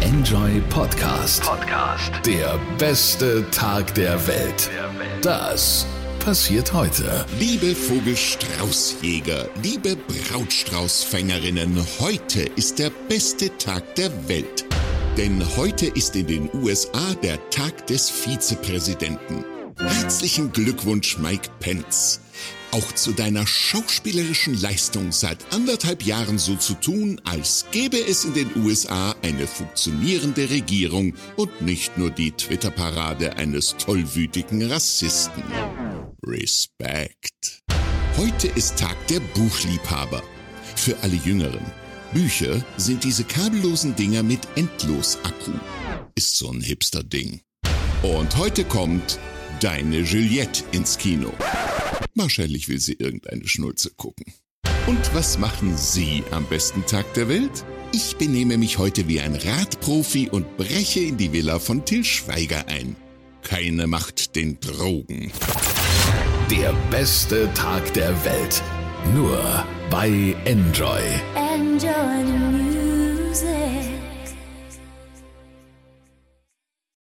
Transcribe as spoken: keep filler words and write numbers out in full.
Enjoy Podcast. Podcast. Der beste Tag der Welt. Das passiert heute. Liebe Vogelstraußjäger, liebe Brautstraußfängerinnen, heute ist der beste Tag der Welt. Denn heute ist in den U S A der Tag des Vizepräsidenten. Herzlichen Glückwunsch, Mike Pence. Auch zu deiner schauspielerischen Leistung seit anderthalb Jahren so zu tun, als gäbe es in den U S A eine funktionierende Regierung und nicht nur die Twitter-Parade eines tollwütigen Rassisten. Respekt. Heute ist Tag der Buchliebhaber. Für alle Jüngeren. Bücher sind diese kabellosen Dinger mit Endlos-Akku. Ist so ein Hipster-Ding. Und heute kommt deine Juliette ins Kino. Wahrscheinlich will sie irgendeine Schnulze gucken. Und was machen Sie am besten Tag der Welt? Ich benehme mich heute wie ein Radprofi und breche in die Villa von Til Schweiger ein. Keine Macht den Drogen. Der beste Tag der Welt. Nur bei Enjoy. Enjoy the music.